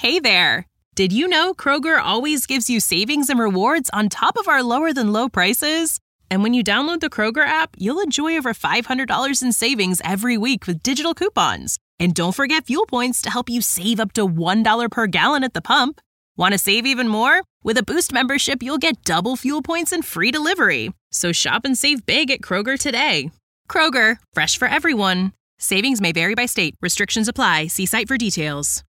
Hey there! Did you know Kroger always gives you savings and rewards on top of our lower-than-low prices? And when you download the Kroger app, you'll enjoy over $500 in savings every week with digital coupons. And don't forget fuel points to help you save up to $1 per gallon at the pump. Want to save even more? With a Boost membership, you'll get double fuel points and free delivery. So shop and save big at Kroger today. Kroger, fresh for everyone. Savings may vary by state. Restrictions apply. See site for details.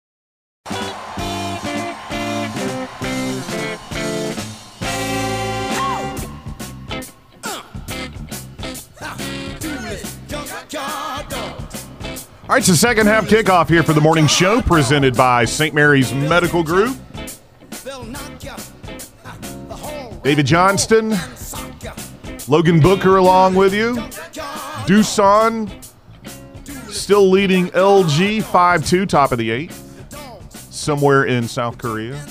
All right, so second half kickoff here for the morning show presented by St. Mary's Medical Group. David Johnston, Logan Booker along with you. Doosan still leading LG 5-2, top of the 8th, somewhere in South Korea.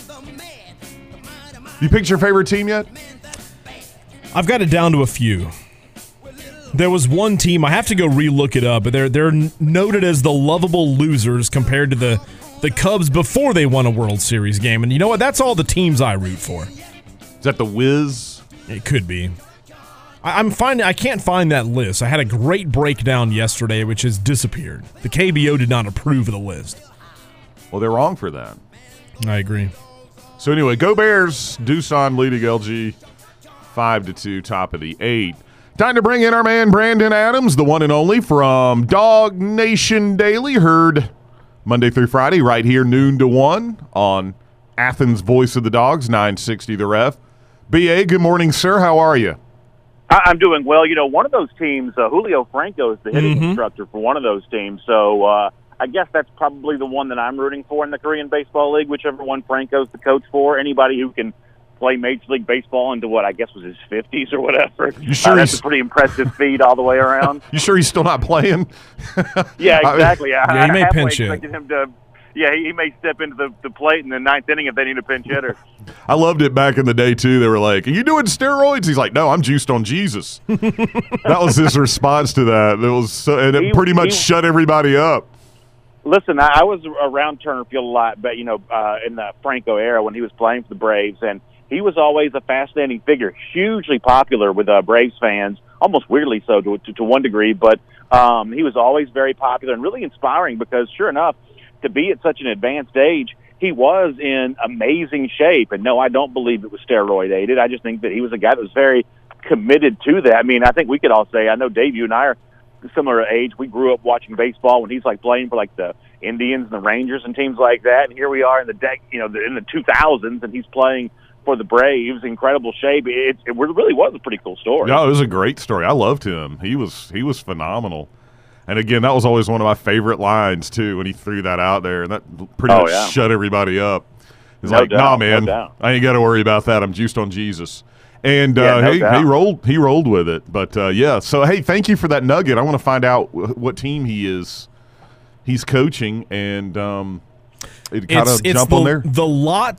You picked your favorite team yet? I've got it down to a few. There was one team, I have to go re-look it up, but they're noted as the lovable losers compared to the Cubs before they won a World Series game. And you know what? That's all the teams I root for. Is that the Wiz? It could be. I can't find that list. I had a great breakdown yesterday, which has disappeared. The KBO did not approve of the list. Well, they're wrong for that. I agree. So anyway, go Bears. Doosan leading LG 5-2, top of the 8th. Time to bring in our man Brandon Adams, the one and only from Dog Nation Daily, heard Monday through Friday right here noon to 1 on Athens Voice of the Dogs, 960 The Ref. B.A., good morning, sir. How are you? I'm doing well. You know, one of those teams, Julio Franco is the hitting instructor for one of those teams, so I guess that's probably the one that I'm rooting for in the Korean Baseball League, whichever one Franco's the coach for. Anybody who can play Major League Baseball into what I guess was his 50s or whatever. You sure that's a pretty impressive feat all the way around. You sure he's still not playing? Yeah, exactly. Yeah, he may halfway pinch hit. expected him to. Yeah, he may step into the plate in the ninth inning if they need a pinch hitter. I loved it back in the day, too. They were like, are you doing steroids? He's like, no, I'm juiced on Jesus. That was his response to that. And it pretty much shut everybody up. Listen, I was around Turner Field a lot, but, in the Franco era when he was playing for the Braves, and he was always a fascinating figure, hugely popular with Braves fans, almost weirdly so to one degree, but he was always very popular and really inspiring because, sure enough, to be at such an advanced age, he was in amazing shape. And no, I don't believe it was steroid-aided. I just think that he was a guy that was very committed to that. I mean, I think we could all say, I know, Dave, you and I are similar age. We grew up watching baseball when he's like playing for like the Indians and the Rangers and teams like that. And here we are in the in the 2000s, and he's playing for the Braves, incredible shape. It really was a pretty cool story. No, it was a great story. I loved him. He was phenomenal. And again, that was always one of my favorite lines too when he threw that out there, and that pretty much shut everybody up. It's like, nah, man, I ain't got to worry about that. I'm juiced on Jesus. And he rolled with it. But so hey, thank you for that nugget. I want to find out what team he's coaching, and it kind of jump on there. The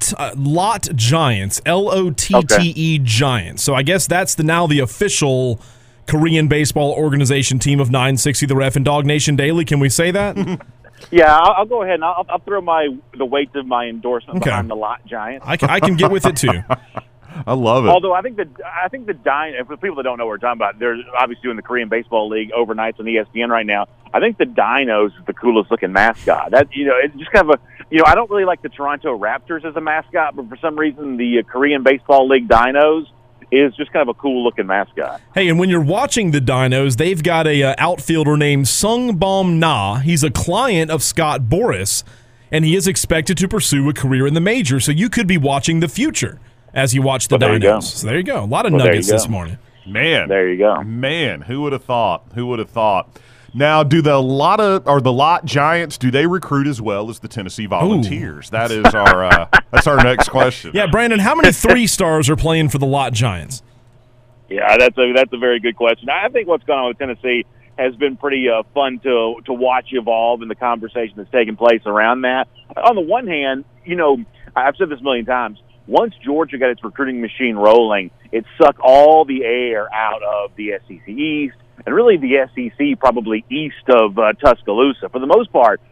Lot Giants, Lotte Giants. So I guess that's now the official Korean baseball organization team of 960 The Ref and Dog Nation Daily. Can we say that? Yeah, I'll go ahead and I'll throw the weight of my endorsement behind the Lot Giants. I can get with it too. I love it. Although I think the Dinos, for people that don't know what we're talking about, they're obviously doing the Korean Baseball League overnights on ESPN right now. I think the Dinos is the coolest looking mascot. That it's just kind of I don't really like the Toronto Raptors as a mascot, but for some reason the Korean Baseball League Dinos is just kind of a cool-looking mascot. Hey, and when you're watching the Dinos, they've got a outfielder named Sung Bom Na. He's a client of Scott Boras, and he is expected to pursue a career in the majors, so you could be watching the future as you watch the Dinos. So there you go. A lot of nuggets this morning. Man. There you go. Man, who would have thought? Who would have thought? Now, do the Lot Giants, do they recruit as well as the Tennessee Volunteers? Ooh. That is that's our next question. Yeah, Brandon, how many 3-stars are playing for the Lot Giants? Yeah, that's a very good question. I think what's going on with Tennessee has been pretty fun to watch evolve in the conversation that's taking place around that. On the one hand, I've said this a million times, once Georgia got its recruiting machine rolling, it sucked all the air out of the SEC East, and really the SEC probably east of Tuscaloosa. For the most part,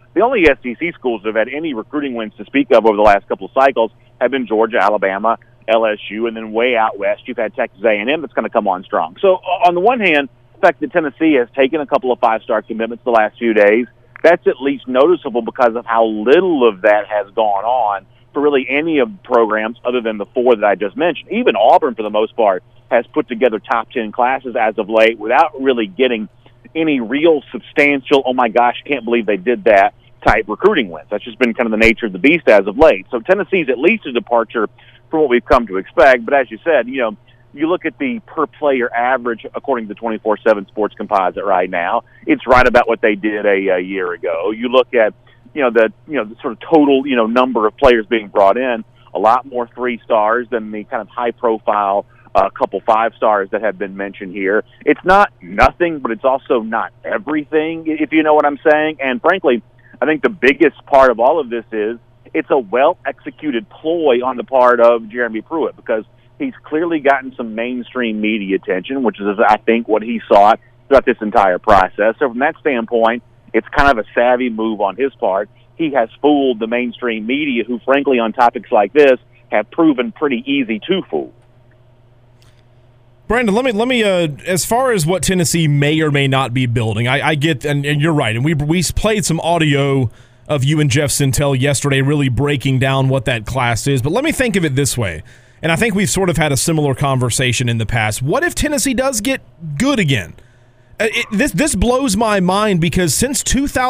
The only SEC schools that have had any recruiting wins to speak of over the last couple of cycles have been Georgia, Alabama, LSU, and then way out west, you've had Texas A&M that's going to come on strong. So on the one hand, the fact that Tennessee has taken a couple of 5-star commitments the last few days, that's at least noticeable because of how little of that has gone on for really any of the programs other than the 4 that I just mentioned. Even Auburn, for the most part, has put together top 10 classes as of late without really getting any real substantial, oh my gosh, can't believe they did that type recruiting wins. That's just been kind of the nature of the beast as of late. So Tennessee's at least a departure from what we've come to expect. But as you said, you look at the per-player average according to the 24/7 Sports Composite right now. It's right about what they did a year ago. You look at the sort of total number of players being brought in. A lot more 3-stars than the kind of high-profile couple 5-stars that have been mentioned here. It's not nothing, but it's also not everything, if you know what I'm saying. And frankly, I think the biggest part of all of this is it's a well-executed ploy on the part of Jeremy Pruitt because he's clearly gotten some mainstream media attention, which is, I think, what he sought throughout this entire process. So from that standpoint, it's kind of a savvy move on his part. He has fooled the mainstream media who, frankly, on topics like this, have proven pretty easy to fool. Brandon, let me as far as what Tennessee may or may not be building, I get, and you're right, and we played some audio of you and Jeff Sintel yesterday really breaking down what that class is, but let me think of it this way, and I think we've sort of had a similar conversation in the past. What if Tennessee does get good again? This blows my mind because since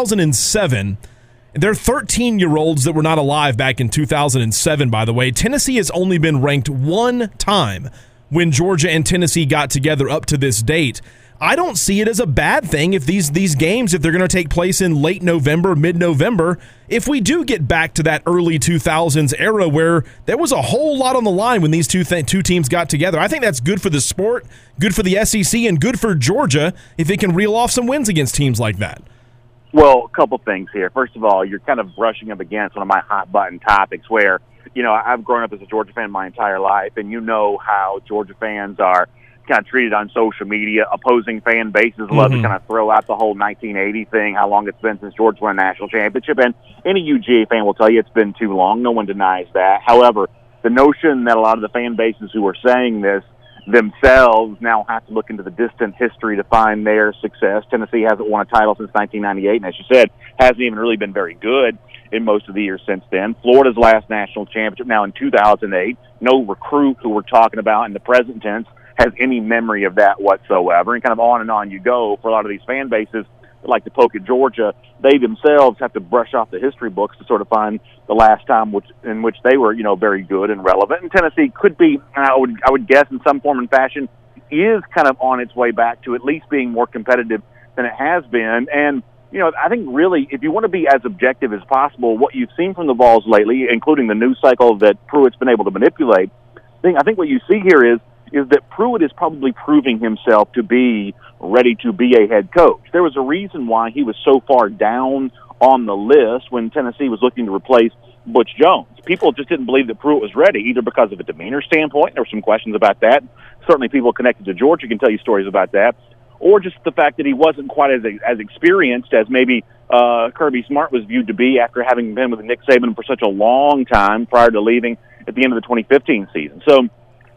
2007, they're 13-year-olds that were not alive back in 2007, by the way. Tennessee has only been ranked one time when Georgia and Tennessee got together up to this date. I don't see it as a bad thing if these games, if they're going to take place in late November, mid-November, if we do get back to that early 2000s era where there was a whole lot on the line when these two teams got together. I think that's good for the sport, good for the SEC, and good for Georgia if it can reel off some wins against teams like that. Well, a couple things here. First of all, you're kind of brushing up against one of my hot-button topics where, I've grown up as a Georgia fan my entire life, and you know how Georgia fans are kind of treated on social media. Opposing fan bases love to kind of throw out the whole 1980 thing, how long it's been since Georgia won a national championship. And any UGA fan will tell you it's been too long. No one denies that. However, the notion that a lot of the fan bases who are saying this themselves now have to look into the distant history to find their success. Tennessee hasn't won a title since 1998, and as you said, hasn't even really been very good in most of the years since then. Florida's last national championship now in 2008. No recruit who we're talking about in the present tense has any memory of that whatsoever, and kind of on you go for a lot of these fan bases that like to poke at Georgia. They themselves have to brush off the history books to sort of find the last time in which they were, very good and relevant. And Tennessee could be, I would guess, in some form and fashion, is kind of on its way back to at least being more competitive than it has been. And I think really, if you want to be as objective as possible, what you've seen from the Vols lately, including the news cycle that Pruitt's been able to manipulate, I think what you see here is that Pruitt is probably proving himself to be ready to be a head coach. There was a reason why he was so far down on the list when Tennessee was looking to replace Butch Jones. People just didn't believe that Pruitt was ready, either because of a demeanor standpoint. There were some questions about that. Certainly people connected to Georgia can tell you stories about that. Or just the fact that he wasn't quite as experienced as maybe Kirby Smart was viewed to be after having been with Nick Saban for such a long time prior to leaving at the end of the 2015 season. So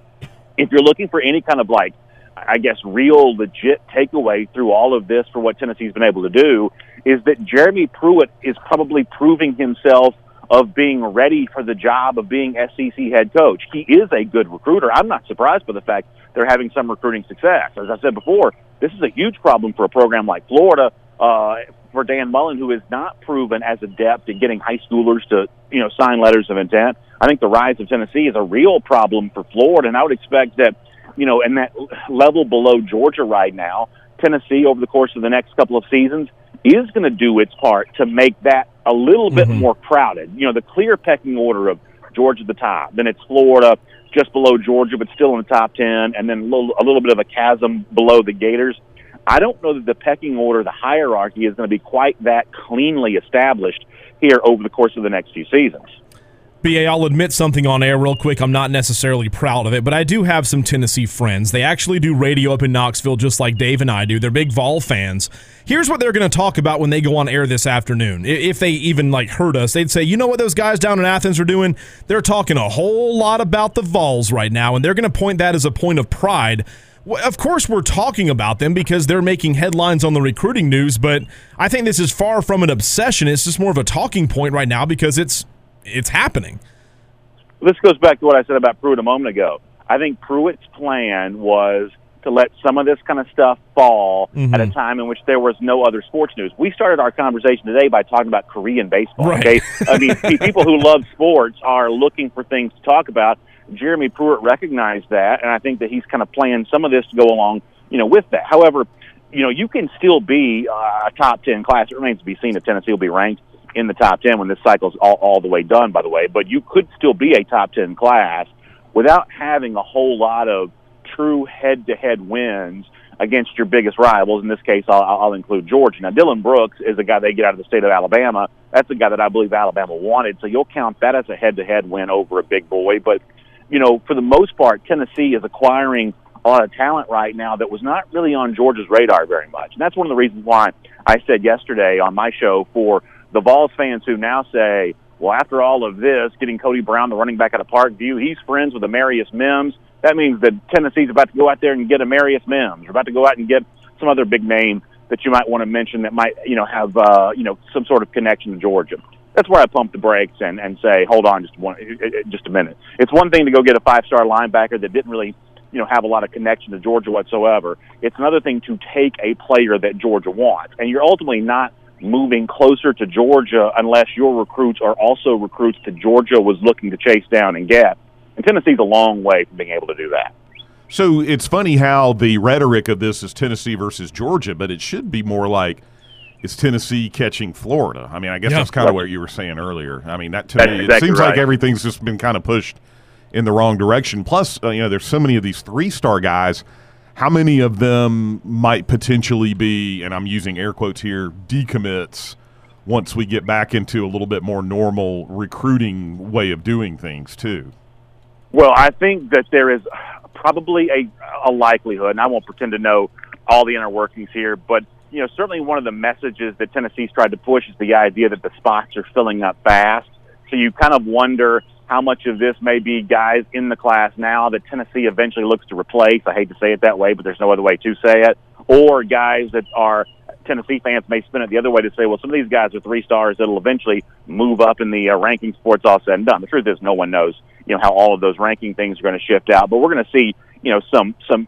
if you're looking for any kind of real legit takeaway through all of this for what Tennessee's been able to do, is that Jeremy Pruitt is probably proving himself of being ready for the job of being SEC head coach. He is a good recruiter. I'm not surprised by the fact they're having some recruiting success. As I said before, this is a huge problem for a program like Florida, for Dan Mullen, who is not proven as adept at getting high schoolers to, sign letters of intent. I think the rise of Tennessee is a real problem for Florida, and I would expect that, in that level below Georgia right now, Tennessee over the course of the next couple of seasons is going to do its part to make that a little bit more crowded. The clear pecking order of Georgia at the top, then it's Florida just below Georgia, but still in the top 10, and then a little bit of a chasm below the Gators. I don't know that the pecking order, the hierarchy, is going to be quite that cleanly established here over the course of the next few seasons. B.A., I'll admit something on air real quick. I'm not necessarily proud of it, but I do have some Tennessee friends. They actually do radio up in Knoxville just like Dave and I do. They're big Vol fans. Here's what they're going to talk about when they go on air this afternoon. If they even heard us, they'd say, you know what those guys down in Athens are doing? They're talking a whole lot about the Vols right now, and they're going to point that as a point of pride. Of course, we're talking about them because they're making headlines on the recruiting news, but I think this is far from an obsession. It's just more of a talking point right now because it's happening. This goes back to what I said about Pruitt a moment ago. I think Pruitt's plan was to let some of this kind of stuff fall at a time in which there was no other sports news. We started our conversation today by talking about Korean baseball. Right. Okay? I mean, people who love sports are looking for things to talk about. Jeremy Pruitt recognized that, and I think that he's kind of playing some of this to go along, with that. However, you can still be a top 10 class. It remains to be seen if Tennessee will be ranked in the top 10 when this cycle's all the way done, by the way. But you could still be a top 10 class without having a whole lot of true head-to-head wins against your biggest rivals. In this case, I'll include Georgia. Now, Dylan Brooks is a guy they get out of the state of Alabama. That's a guy that I believe Alabama wanted, so you'll count that as a head-to-head win over a big boy. But, for the most part, Tennessee is acquiring a lot of talent right now that was not really on Georgia's radar very much. And that's one of the reasons why I said yesterday on my show for the Vols fans who now say, well, after all of this, getting Cody Brown, the running back out of Parkview, he's friends with Amarius Mims. That means that Tennessee's about to go out there and get Amarius Mims. We're about to go out and get some other big name that you might want to mention that might, have, some sort of connection to Georgia. That's where I pump the brakes and say, hold on just a minute. It's one thing to go get a 5-star linebacker that didn't really, have a lot of connection to Georgia whatsoever. It's another thing to take a player that Georgia wants. And you're ultimately not moving closer to Georgia unless your recruits are also recruits that Georgia was looking to chase down and get. And Tennessee's a long way from being able to do that. So it's funny how the rhetoric of this is Tennessee versus Georgia, but it should be more like it's Tennessee catching Florida. I mean, I guess that's kind of what you were saying earlier. I mean, that to me, it seems like everything's just been kind of pushed in the wrong direction. Plus, there's so many of these 3-star guys. How many of them might potentially be, and I'm using air quotes here, decommits once we get back into a little bit more normal recruiting way of doing things too? Well, I think that there is probably a likelihood, and I won't pretend to know all the inner workings here, but certainly one of the messages that Tennessee's tried to push is the idea that the spots are filling up fast. So you kind of wonder how much of this may be guys in the class now that Tennessee eventually looks to replace. I hate to say it that way, but there's no other way to say it. Or guys that are Tennessee fans may spin it the other way to say, well, some of these guys are 3-stars that'll eventually move up in the rankings before it's all said and done. The truth is no one knows, how all of those ranking things are going to shift out. But we're going to see, some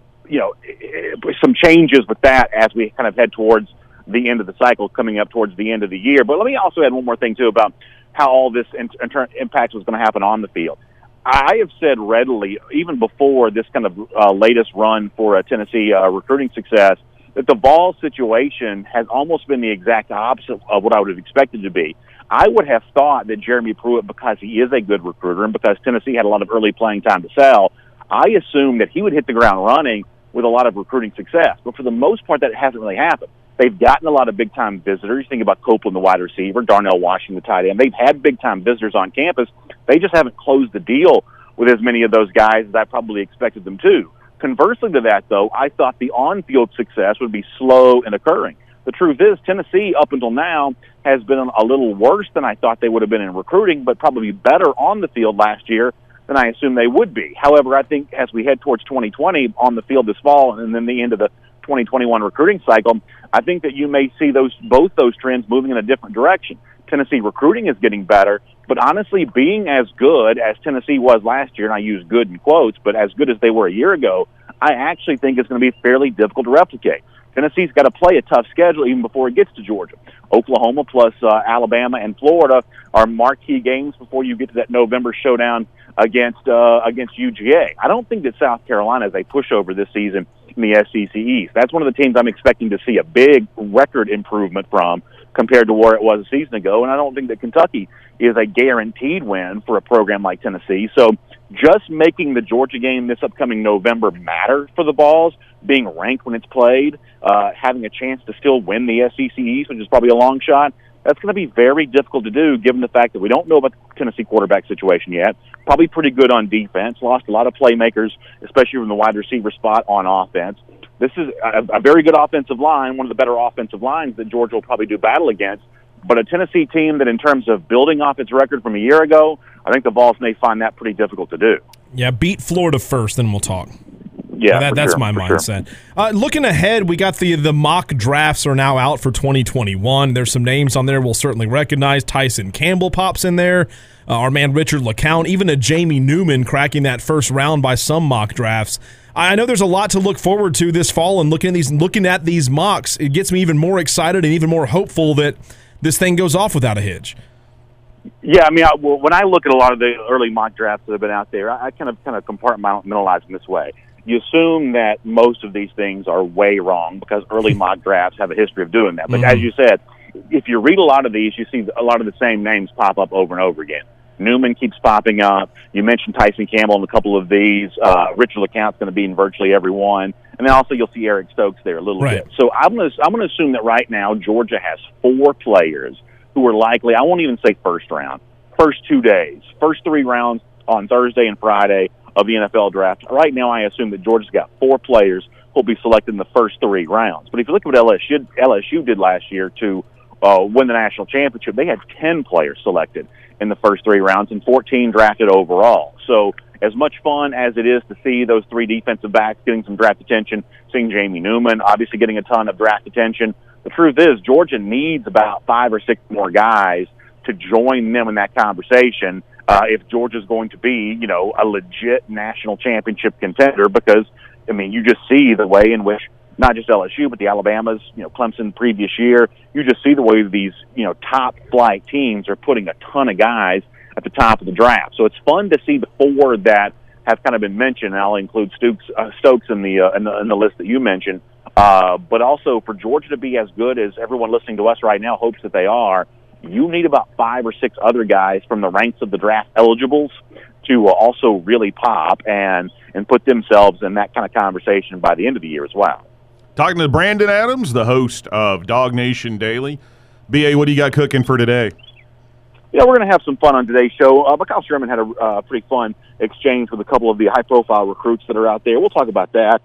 changes with that as we kind of head towards the end of the cycle, coming up towards the end of the year. But let me also add one more thing, too, about how all this impact was going to happen on the field. I have said readily, even before this kind of latest run for Tennessee recruiting success, that the Vols situation has almost been the exact opposite of what I would have expected to be. I would have thought that Jeremy Pruitt, because he is a good recruiter and because Tennessee had a lot of early playing time to sell, I assumed that he would hit the ground running with a lot of recruiting success. But for the most part, that hasn't really happened. They've gotten a lot of big-time visitors. Think about Copeland, the wide receiver, Darnell Washington, the tight end. They've had big-time visitors on campus. They just haven't closed the deal with as many of those guys as I probably expected them to. Conversely to that, though, I thought the on-field success would be slow in occurring. The truth is, Tennessee, up until now, has been a little worse than I thought they would have been in recruiting, but probably better on the field last year than I assumed they would be. However, I think as we head towards 2020 on the field this fall and then the end of the 2021 recruiting cycle, I think that you may see both those trends moving in a different direction. Tennessee recruiting is getting better, but honestly, being as good as Tennessee was last year, and I use good in quotes, but as good as they were a year ago, I actually think it's going to be fairly difficult to replicate. Tennessee's got to play a tough schedule even before it gets to Georgia. Oklahoma plus Alabama and Florida are marquee games before you get to that November showdown against UGA. I don't think that South Carolina is a pushover this season in the SEC East. That's one of the teams I'm expecting to see a big record improvement from compared to where it was a season ago, and I don't think that Kentucky is a guaranteed win for a program like Tennessee. So just making the Georgia game this upcoming November matter for the Vols, being ranked when it's played, having a chance to still win the SEC East, which is probably a long shot, That's going to be very difficult to do given the fact that we don't know about the Tennessee quarterback situation yet. Probably pretty good on defense. Lost a lot of playmakers, especially from the wide receiver spot on offense. This is a very good offensive line, one of the better offensive lines that Georgia will probably do battle against. But a Tennessee team that in terms of building off its record from a year ago, I think the Vols may find that pretty difficult to do. Yeah, beat Florida first, then we'll talk. Yeah, that's my mindset. Sure. Looking ahead, we got the mock drafts are now out for 2021. There's some names on there we'll certainly recognize. Tyson Campbell pops in there. Our man Richard LeCounte, even a Jamie Newman cracking that first round by some mock drafts. I know there's a lot to look forward to this fall, and looking at these mocks, it gets me even more excited and even more hopeful that this thing goes off without a hitch. Yeah, I mean, when I look at a lot of the early mock drafts that have been out there, I kind of compartmentalize them this way. You assume that most of these things are way wrong because early mock drafts have a history of doing that. But as you said, if you read a lot of these, you see a lot of the same names pop up over and over again. Newman keeps popping up. You mentioned Tyson Campbell in a couple of these. Richard LeCounte's going to be in virtually every one. And then also you'll see Eric Stokes there a little bit. So I'm going to assume that right now Georgia has 4 players who are likely, I won't even say first round, first 2 days, first 3 rounds on Thursday and Friday of the NFL draft. Right now I assume that Georgia's got 4 players who will be selected in the first 3 rounds. But if you look at what LSU did last year to win the national championship, they had 10 players selected in the first 3 rounds and 14 drafted overall. So as much fun as it is to see those 3 defensive backs getting some draft attention, seeing Jamie Newman obviously getting a ton of draft attention, the truth is Georgia needs about 5 or 6 more guys to join them in that conversation if Georgia's going to be, a legit national championship contender, because, I mean, you just see the way in which not just LSU, but the Alabamas, Clemson previous year, you just see the way these, top flight teams are putting a ton of guys at the top of the draft. So it's fun to see the 4 that have kind of been mentioned, and I'll include Stokes in the list that you mentioned. But also for Georgia to be as good as everyone listening to us right now hopes that they are, you need about 5 or 6 other guys from the ranks of the draft eligibles to also really pop and put themselves in that kind of conversation by the end of the year as well. Talking to Brandon Adams, the host of Dog Nation Daily. BA, what do you got cooking for today? Yeah, we're going to have some fun on today's show. Mikal Sherman had a pretty fun exchange with a couple of the high-profile recruits that are out there. We'll talk about that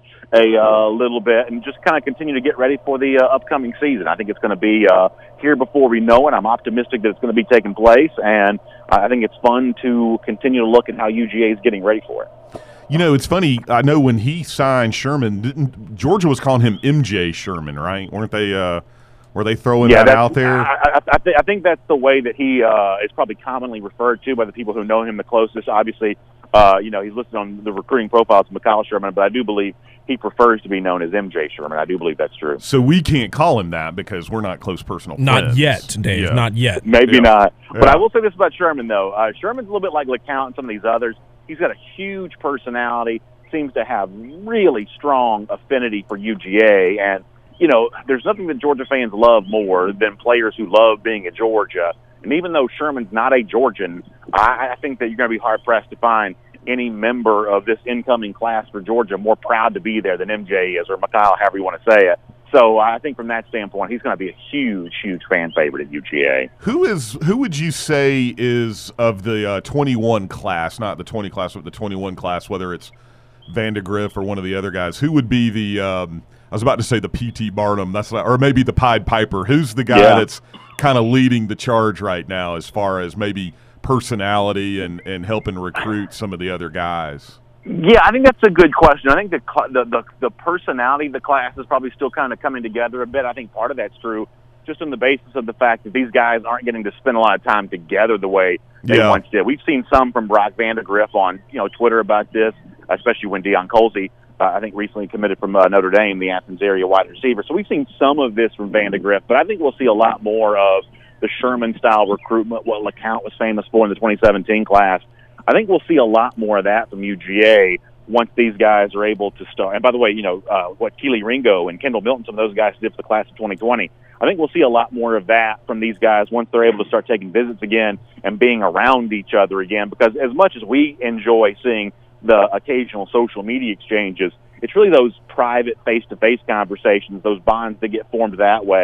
a little bit and just kind of continue to get ready for the upcoming season. I think it's going to be here before we know it. I'm optimistic that it's going to be taking place, and I think it's fun to continue to look at how UGA is getting ready for it. It's funny. I know when he signed Sherman, Georgia was calling him MJ Sherman, right? Weren't they? Were they throwing that out there? I think that's the way that he is probably commonly referred to by the people who know him the closest. Obviously, he's listed on the recruiting profiles of Mikal Sherman, but I do believe he prefers to be known as MJ Sherman. I do believe that's true. So we can't call him that because we're not close personal friends. Not yet, Dave. Yeah. Not yet. Maybe not. Yeah. But I will say this about Sherman, though. Sherman's a little bit like LeCounte and some of these others. He's got a huge personality, seems to have really strong affinity for UGA, and there's nothing that Georgia fans love more than players who love being at Georgia. And even though Sherman's not a Georgian, I think that you're going to be hard-pressed to find any member of this incoming class for Georgia more proud to be there than MJ is, or Mikal, however you want to say it. So I think from that standpoint, he's going to be a huge, huge fan favorite at UGA. Who would you say is of the 21 class, not the 20 class, but the 21 class, whether it's Vandegrift or one of the other guys, who would be the I was about to say the P.T. Barnum, or maybe the Pied Piper. Who's the guy that's kind of leading the charge right now as far as maybe personality and helping recruit some of the other guys? Yeah, I think that's a good question. I think the personality of the class is probably still kind of coming together a bit. I think part of that's true just on the basis of the fact that these guys aren't getting to spend a lot of time together the way they once did. We've seen some from Brock Vandegrift on Twitter about this, especially when Deion Colsey, I think, recently committed from Notre Dame, the Athens area wide receiver. So we've seen some of this from Vandegrift, but I think we'll see a lot more of the Sherman-style recruitment, what LeCounte was famous for in the 2017 class. I think we'll see a lot more of that from UGA once these guys are able to start. And by the way, what Keely Ringo and Kendall Milton, some of those guys did for the class of 2020, I think we'll see a lot more of that from these guys once they're able to start taking visits again and being around each other again. Because as much as we enjoy seeing the occasional social media exchanges, it's really those private face-to-face conversations, those bonds that get formed that way,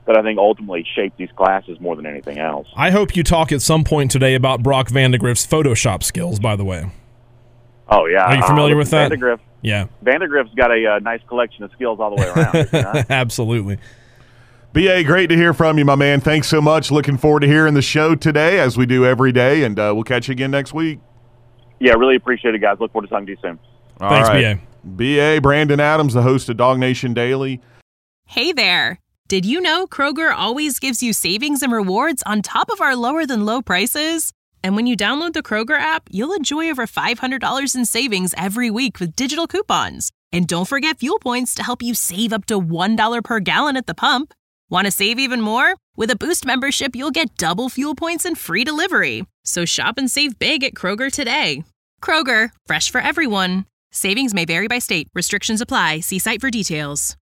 that I think ultimately shape these classes more than anything else. I hope you talk at some point today about Brock Vandegrift's Photoshop skills, by the way. Oh, yeah. Are you familiar with that? Vandegrift. Yeah. Vandegrift's got a nice collection of skills all the way around. Absolutely. B.A., great to hear from you, my man. Thanks so much. Looking forward to hearing the show today, as we do every day, and we'll catch you again next week. Yeah, really appreciate it, guys. Look forward to talking to you soon. Thanks, B.A. B.A., Brandon Adams, the host of Dog Nation Daily. Hey there. Did you know Kroger always gives you savings and rewards on top of our lower-than-low prices? And when you download the Kroger app, you'll enjoy over $500 in savings every week with digital coupons. And don't forget fuel points to help you save up to $1 per gallon at the pump. Want to save even more? With a Boost membership, you'll get double fuel points and free delivery. So shop and save big at Kroger today. Kroger, fresh for everyone. Savings may vary by state. Restrictions apply. See site for details.